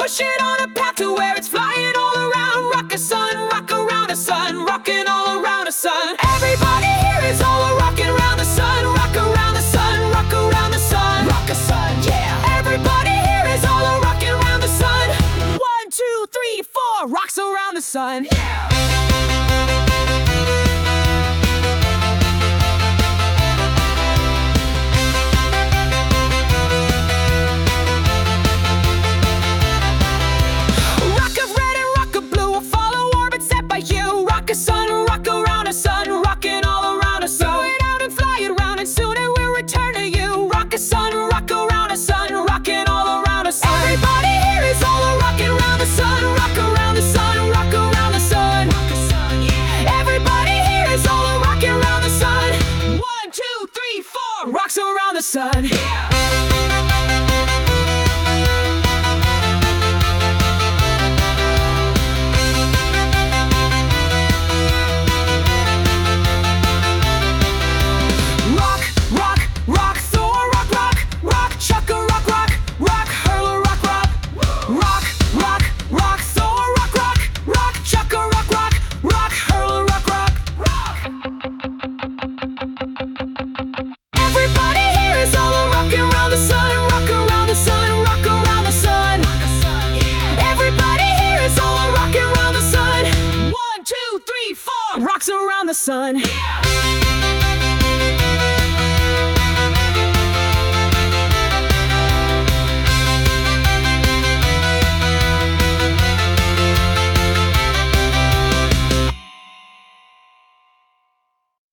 push it on a path to where it's flying all around. Rock a sun, rock around the sun, rocking all around the sun. Everybody here is all a rocking around the sun. Rock around the sun, rock around the sun, rock a sun, yeah. Everybody here is all a rocking around the sun. 1, 2, 3, 4, rocks around the sun, yeah. Rock a sun, rock around a sun, rocking all around a sun. Throw it out and fly it around, and soon it will return to you. Rock a sun, rock around a sun, rocking all around a sun. Everybody here is all a rocking around the sun. Rock around the sun, rock around the sun. Rock a sun, yeah. Everybody here is all a rocking around the sun. 1, 2, 3, 4, rocks around the sun, yeah. Rocks around the sun, yeah.